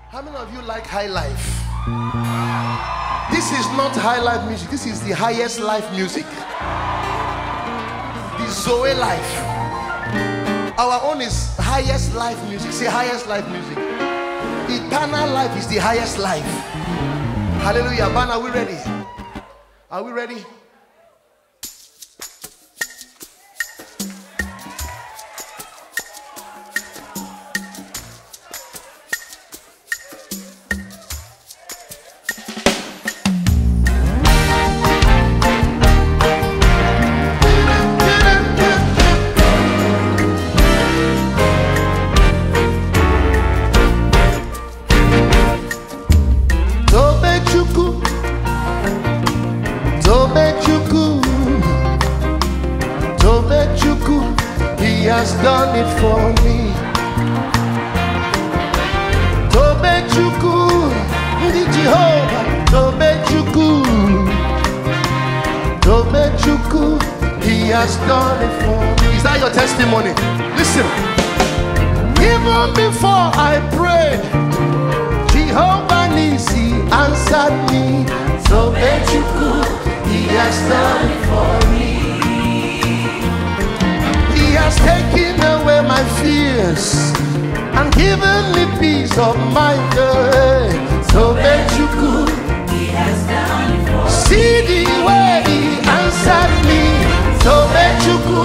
How many of you like high life? This is not high life music. This is the highest life music. The Zoe life. Our own is highest life music. Say highest life music. Eternal life is the highest life. Hallelujah. Man, are we ready? Are we ready? He has done it for me. Tobechuku, the Jehovah. Tobechuku, He has done it for me. Is that your testimony? Listen. Even before I prayed, Jehovah Nisi answered me. Tobechuku, He has done it for me. He has taken away my fears and given me peace of mind. Tobechuku, He has done it for me. See the way He answered me. Tobechuku,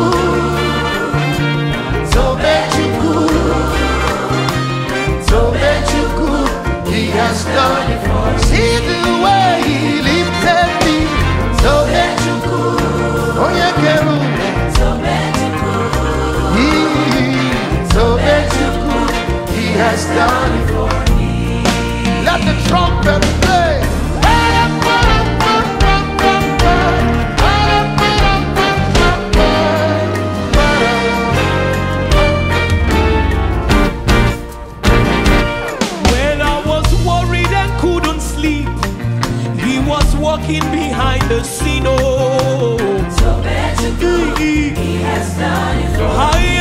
He has done it for me. See the way He lifted me. Tobechuku, Onyekeru. He has done it for me. Let the trumpet play. When I was worried and couldn't sleep, He was walking behind the scene. Oh, He has done it for me.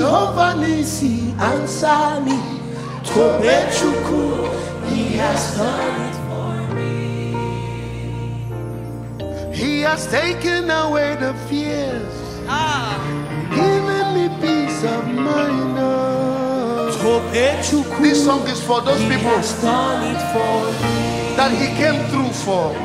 Jehovah Nisi, answer me. Tobechuku, he has done it for me. He has taken away the fears, giving me peace of mind. This song is for those people that he came through for.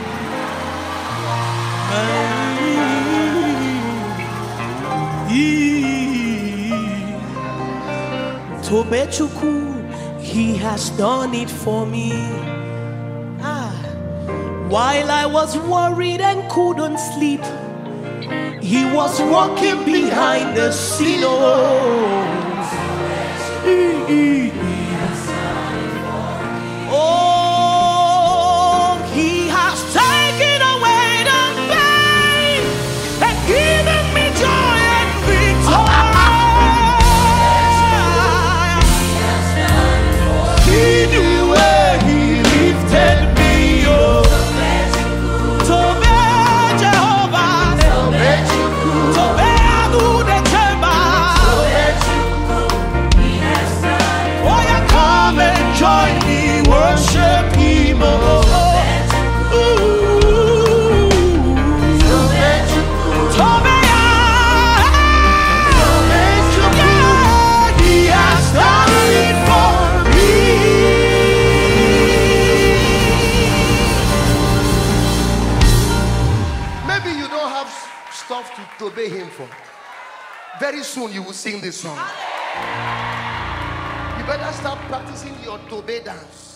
Tobechuku, he has done it for me. While I was worried and couldn't sleep, he was walking behind the scenes. Oh, he has taken away the pain and given me joy and victory. He knew where he lifted me up. Tobe Jehovah, Tobe Adu de Cheba. Oh, yeah, come and join me, worship him. Tobe, he has done it for me. Maybe you don't have stuff to obey him for. Very soon you will sing this song. You better start practicing your Tobe dance.